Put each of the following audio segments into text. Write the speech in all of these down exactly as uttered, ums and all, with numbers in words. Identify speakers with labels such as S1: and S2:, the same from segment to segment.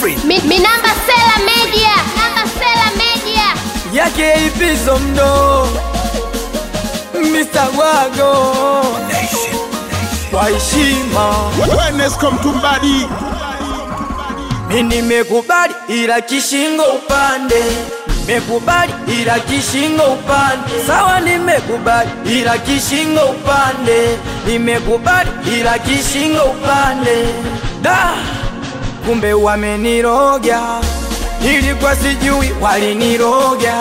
S1: Mi, mi namba Sela Media, namba Sela Media.
S2: Yake ipizo mdo mister Wago kwa heshima.
S3: Wellness come to body.
S2: Mimi nimekubali ila kishingo upande. Nimekubali ila kishingo upande. Sawa nimekubali ila kishingo upande. Nimekubali ila kishingo upande. Da, kumbe wameniroga. Nilikuwa sijui waliniroga.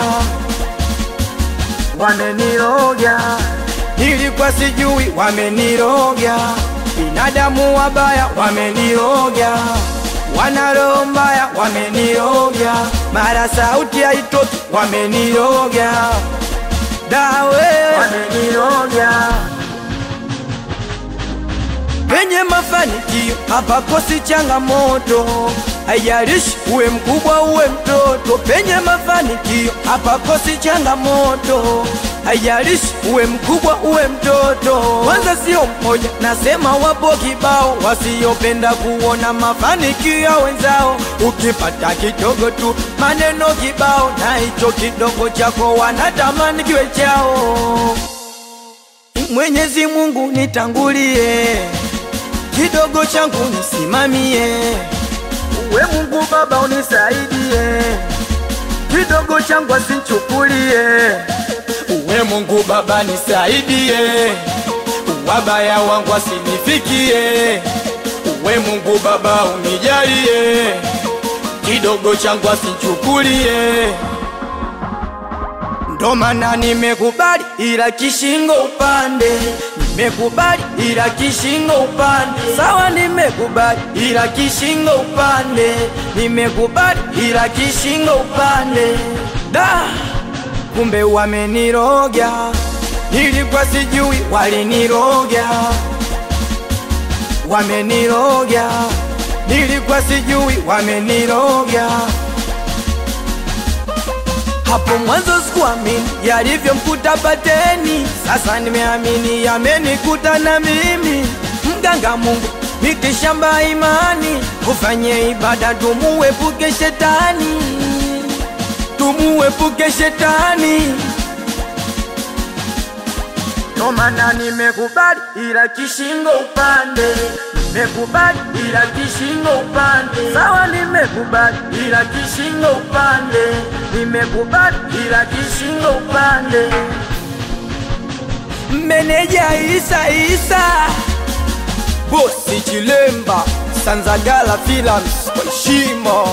S2: Wameniroga. Nilikuwa sijui wameniroga. Binadamu wabaya wameniroga. Wana roho mbaya wameniroga. Mara sauti haitoki wameniroga. Dawe wameniroga. Penye mafanikio hapa kosi changamoto. Haijalishi uwe mkubwa uwe mtoto. Penye mafanikio hapa kosi changamoto. Haijalishi uwe mkubwa uwe mtoto. Kwanza sio mmoja, nasema wapo kibao wasiopenda kuona mafanikio ya wenzao. Ukipata kidogo tu maneno kibao, na hicho kidogo chako wanatamani kiwe chao. Mwenyezi Mungu nitangulie, kidogo changu nisimamie. Uwe Mungu Baba unisaidie, kidogo changu asinchukulie. Uwe Mungu Baba nisaidie, wabaya wangu asinifikie. Uwe Mungu Baba unijalie, kidogo changu asinchukulie. Ndo maana nimekubali ila kishingo upande. Nimekubali ila kishingo upande. Sawa nimekubali ila kishingo upande. Nimekubali ila kishingo upande. Da, kumbe wameniroga. Nilikuwa sijui waliniroga. Wameniroga. Nilikuwa sijui wameniroga. Hapo mwanzo sikuamini yalivyomkuta Pateni. Sasa nimeamini yamenikuta na mimi. Mganga Mungu mitishamba imani. Ufanye ibada tumuepuke shetani. Tumuepuke shetani. Ndo maana nimekubali ila kishingo upande. Nimekubali ila kishingo upande. Sawa nimekubali ila kishingo upande. Nimekubali ila kishingo upande. Meneja Isa Isa, Bosi Chilemba, Sanzagala Films kwa heshima.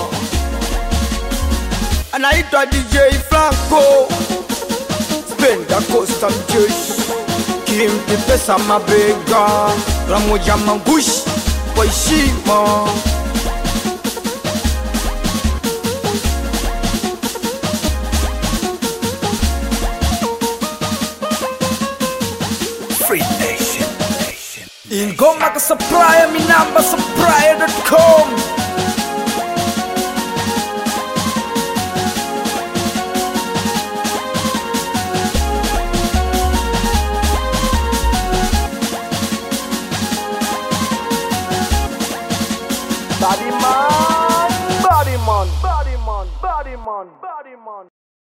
S2: Anaitwa D J Franco, Spenda Costa Mjeshi, Kimpi pesa mabega, Ramoja Mangushi kwa heshima. Ingoma ka supplier, mi namba supplier dot com.